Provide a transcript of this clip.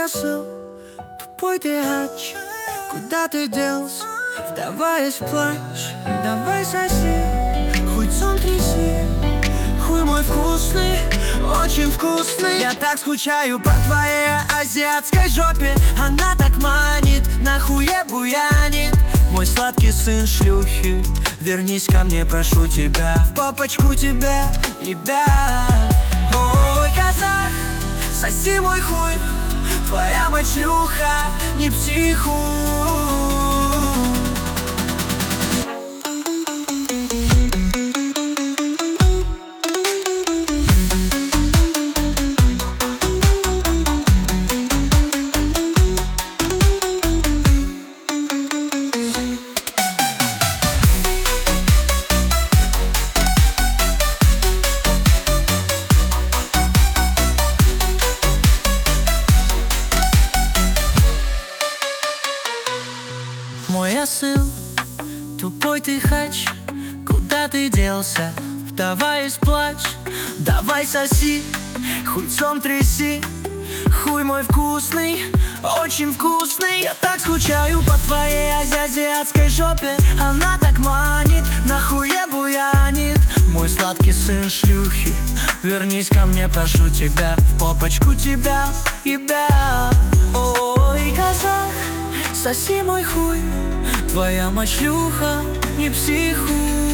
осел, тупой ты хач. Куда ты делся? Вдаваясь в плач. Давай соси, хоть сон тряси. Хуй мой вкусный, очень вкусный. Я так скучаю по твоей азиатской жопе. Она так манит, на хуе буянит. Мой сладкий сын шлюхи, вернись ко мне, прошу тебя. В попочку тебя, Ой, казах, соси мой хуй. Твоя мать шлюха, не психуй. Мой осыл, тупой ты хач. Куда ты делся? Вдаваясь в плач. Давай соси, хуй сон тряси. Хуй мой вкусный, очень вкусный. Я так скучаю по твоей азиатской жопе. Она так манит, на хуе буянит. Мой сладкий сын шлюхи, вернись ко мне, прошу тебя. В попочку тебя, Ой, казах, соси мой хуй. Твоя мать шлюха, не психуй.